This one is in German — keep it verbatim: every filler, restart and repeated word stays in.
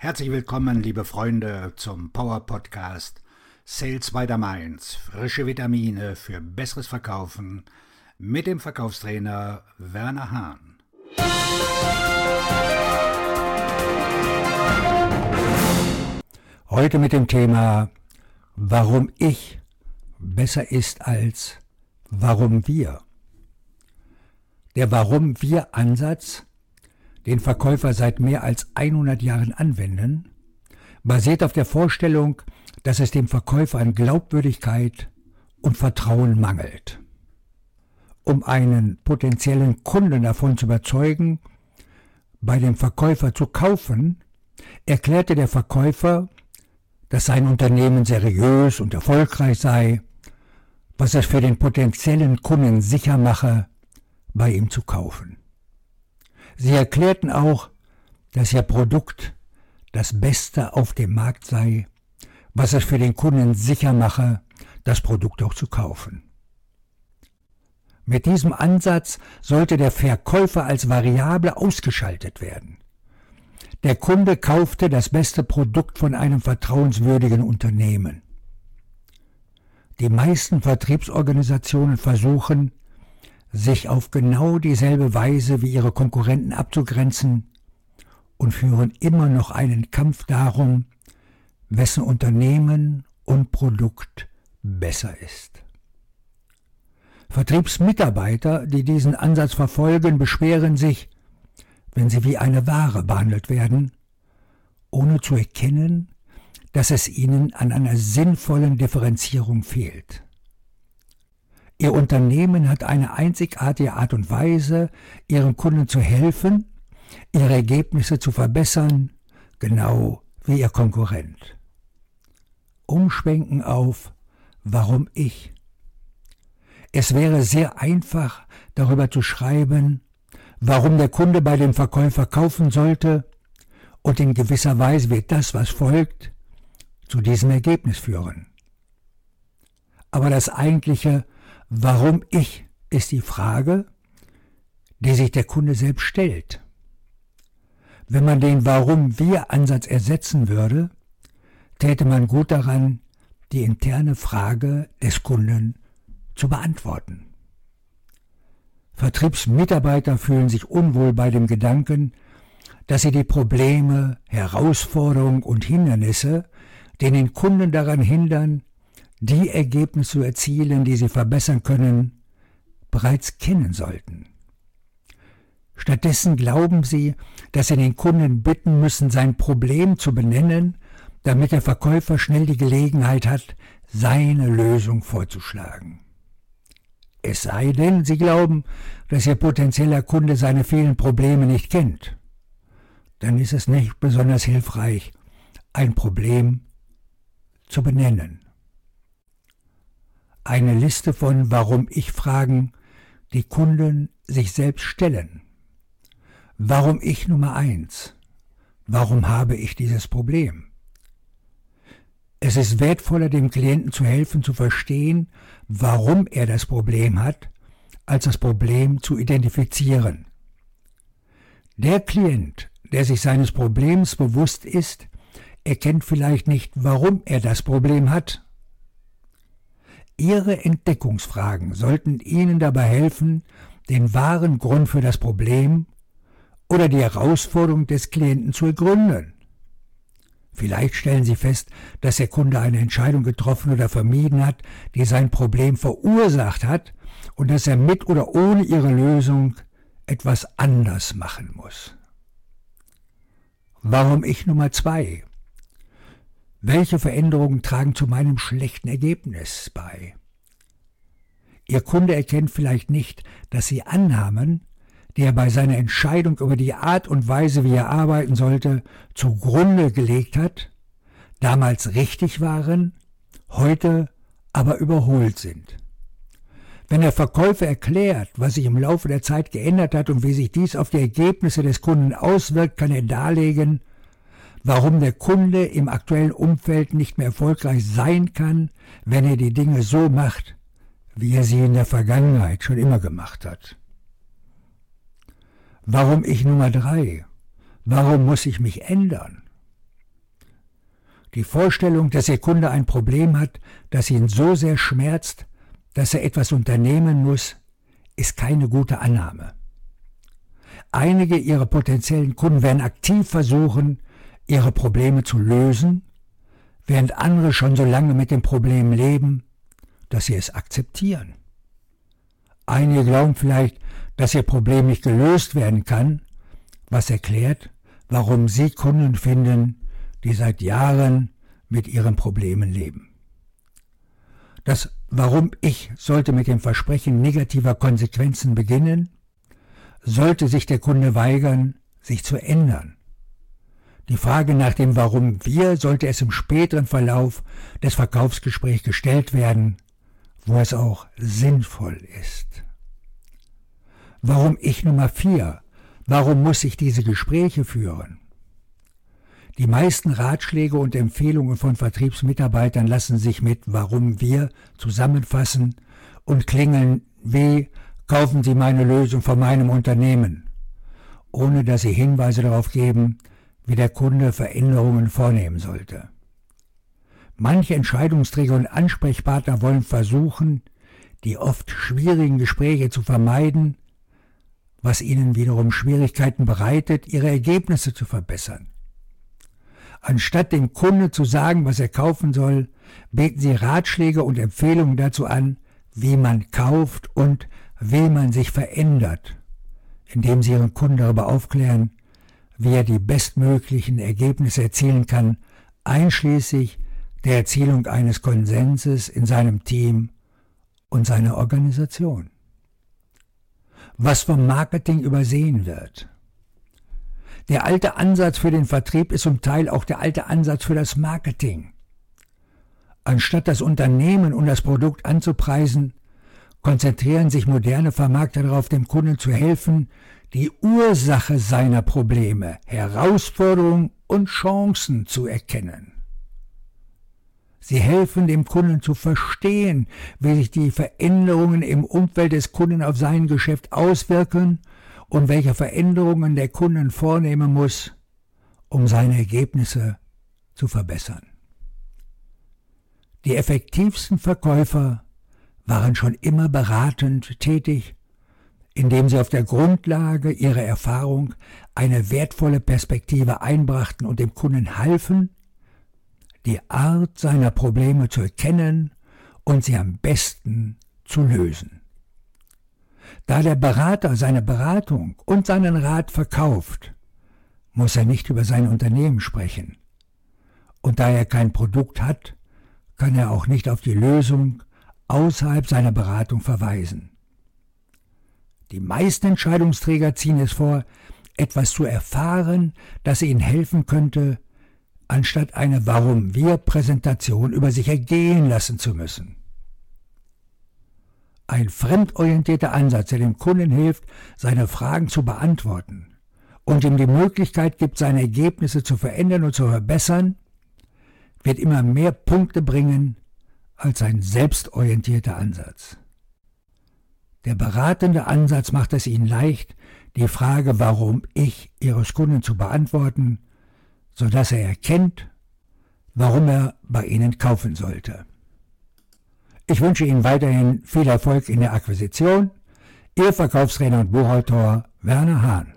Herzlich willkommen, liebe Freunde, zum Power Podcast Sales by the Mainz. Frische Vitamine für besseres Verkaufen mit dem Verkaufstrainer Werner Hahn. Heute mit dem Thema, warum ich besser ist als warum wir. Der Warum-wir-Ansatz, den Verkäufer seit mehr als hundert Jahren anwenden, basiert auf der Vorstellung, dass es dem Verkäufer an Glaubwürdigkeit und Vertrauen mangelt. Um einen potenziellen Kunden davon zu überzeugen, bei dem Verkäufer zu kaufen, erklärte der Verkäufer, dass sein Unternehmen seriös und erfolgreich sei, was es für den potenziellen Kunden sicher mache, bei ihm zu kaufen. Sie erklärten auch, dass ihr Produkt das Beste auf dem Markt sei, was es für den Kunden sicher mache, das Produkt auch zu kaufen. Mit diesem Ansatz sollte der Verkäufer als Variable ausgeschaltet werden. Der Kunde kaufte das beste Produkt von einem vertrauenswürdigen Unternehmen. Die meisten Vertriebsorganisationen versuchen, sich auf genau dieselbe Weise wie ihre Konkurrenten abzugrenzen und führen immer noch einen Kampf darum, wessen Unternehmen und Produkt besser ist. Vertriebsmitarbeiter, die diesen Ansatz verfolgen, beschweren sich, wenn sie wie eine Ware behandelt werden, ohne zu erkennen, dass es ihnen an einer sinnvollen Differenzierung fehlt. Ihr Unternehmen hat eine einzigartige Art und Weise, ihren Kunden zu helfen, ihre Ergebnisse zu verbessern, genau wie ihr Konkurrent. Umschwenken auf Warum ich? Es wäre sehr einfach, darüber zu schreiben, warum der Kunde bei dem Verkäufer kaufen sollte, und in gewisser Weise wird das, was folgt, zu diesem Ergebnis führen. Aber das eigentliche Warum ich ist die Frage, die sich der Kunde selbst stellt. Wenn man den Warum-wir-Ansatz ersetzen würde, täte man gut daran, die interne Frage des Kunden zu beantworten. Vertriebsmitarbeiter fühlen sich unwohl bei dem Gedanken, dass sie die Probleme, Herausforderungen und Hindernisse, die den Kunden daran hindern, die Ergebnisse zu erzielen, die sie verbessern können, bereits kennen sollten. Stattdessen glauben sie, dass sie den Kunden bitten müssen, sein Problem zu benennen, damit der Verkäufer schnell die Gelegenheit hat, seine Lösung vorzuschlagen. Es sei denn, sie glauben, dass ihr potenzieller Kunde seine vielen Probleme nicht kennt. Dann ist es nicht besonders hilfreich, ein Problem zu benennen. Eine Liste von Warum-ich-Fragen, die Kunden sich selbst stellen. Warum ich Nummer eins? Warum habe ich dieses Problem? Es ist wertvoller, dem Klienten zu helfen, zu verstehen, warum er das Problem hat, als das Problem zu identifizieren. Der Klient, der sich seines Problems bewusst ist, erkennt vielleicht nicht, warum er das Problem hat. Ihre Entdeckungsfragen sollten Ihnen dabei helfen, den wahren Grund für das Problem oder die Herausforderung des Klienten zu ergründen. Vielleicht stellen Sie fest, dass der Kunde eine Entscheidung getroffen oder vermieden hat, die sein Problem verursacht hat, und dass er mit oder ohne Ihre Lösung etwas anders machen muss. Warum ich Nummer zwei? Welche Veränderungen tragen zu meinem schlechten Ergebnis bei? Ihr Kunde erkennt vielleicht nicht, dass Sie Annahmen, die er bei seiner Entscheidung über die Art und Weise, wie er arbeiten sollte, zugrunde gelegt hat, damals richtig waren, heute aber überholt sind. Wenn der Verkäufer erklärt, was sich im Laufe der Zeit geändert hat und wie sich dies auf die Ergebnisse des Kunden auswirkt, kann er darlegen, warum der Kunde im aktuellen Umfeld nicht mehr erfolgreich sein kann, wenn er die Dinge so macht, wie er sie in der Vergangenheit schon immer gemacht hat. Warum ich Nummer drei? Warum muss ich mich ändern? Die Vorstellung, dass Ihr Kunde ein Problem hat, das ihn so sehr schmerzt, dass er etwas unternehmen muss, ist keine gute Annahme. Einige Ihrer potenziellen Kunden werden aktiv versuchen, ihre Probleme zu lösen, während andere schon so lange mit dem Problem leben, dass sie es akzeptieren. Einige glauben vielleicht, dass ihr Problem nicht gelöst werden kann, was erklärt, warum Sie Kunden finden, die seit Jahren mit ihren Problemen leben. Das Warum ich sollte mit dem Versprechen negativer Konsequenzen beginnen, sollte sich der Kunde weigern, sich zu ändern. Die Frage nach dem Warum wir sollte es im späteren Verlauf des Verkaufsgesprächs gestellt werden, wo es auch sinnvoll ist. Warum ich Nummer vier? Warum muss ich diese Gespräche führen? Die meisten Ratschläge und Empfehlungen von Vertriebsmitarbeitern lassen sich mit Warum wir zusammenfassen und klingen wie Kaufen Sie meine Lösung von meinem Unternehmen, ohne dass sie Hinweise darauf geben, wie der Kunde Veränderungen vornehmen sollte. Manche Entscheidungsträger und Ansprechpartner wollen versuchen, die oft schwierigen Gespräche zu vermeiden, was ihnen wiederum Schwierigkeiten bereitet, ihre Ergebnisse zu verbessern. Anstatt dem Kunde zu sagen, was er kaufen soll, bieten sie Ratschläge und Empfehlungen dazu an, wie man kauft und wie man sich verändert, indem sie ihren Kunden darüber aufklären, wie er die bestmöglichen Ergebnisse erzielen kann, einschließlich der Erzielung eines Konsenses in seinem Team und seiner Organisation. Was vom Marketing übersehen wird. Der alte Ansatz für den Vertrieb ist zum Teil auch der alte Ansatz für das Marketing. Anstatt das Unternehmen und das Produkt anzupreisen, konzentrieren sich moderne Vermarkter darauf, dem Kunden zu helfen, die Ursache seiner Probleme, Herausforderungen und Chancen zu erkennen. Sie helfen dem Kunden zu verstehen, wie sich die Veränderungen im Umfeld des Kunden auf sein Geschäft auswirken und welche Veränderungen der Kunde vornehmen muss, um seine Ergebnisse zu verbessern. Die effektivsten Verkäufer waren schon immer beratend tätig, indem sie auf der Grundlage ihrer Erfahrung eine wertvolle Perspektive einbrachten und dem Kunden halfen, die Art seiner Probleme zu erkennen und sie am besten zu lösen. Da der Berater seine Beratung und seinen Rat verkauft, muss er nicht über sein Unternehmen sprechen. Und da er kein Produkt hat, kann er auch nicht auf die Lösung außerhalb seiner Beratung verweisen. Die meisten Entscheidungsträger ziehen es vor, etwas zu erfahren, das ihnen helfen könnte, anstatt eine Warum-wir-Präsentation über sich ergehen lassen zu müssen. Ein fremdorientierter Ansatz, der dem Kunden hilft, seine Fragen zu beantworten und ihm die Möglichkeit gibt, seine Ergebnisse zu verändern und zu verbessern, wird immer mehr Punkte bringen als ein selbstorientierter Ansatz. Der beratende Ansatz macht es Ihnen leicht, die Frage, warum ich Ihres Kunden zu beantworten, sodass er erkennt, warum er bei Ihnen kaufen sollte. Ich wünsche Ihnen weiterhin viel Erfolg in der Akquisition. Ihr Verkaufstrainer und Buchautor Werner Hahn.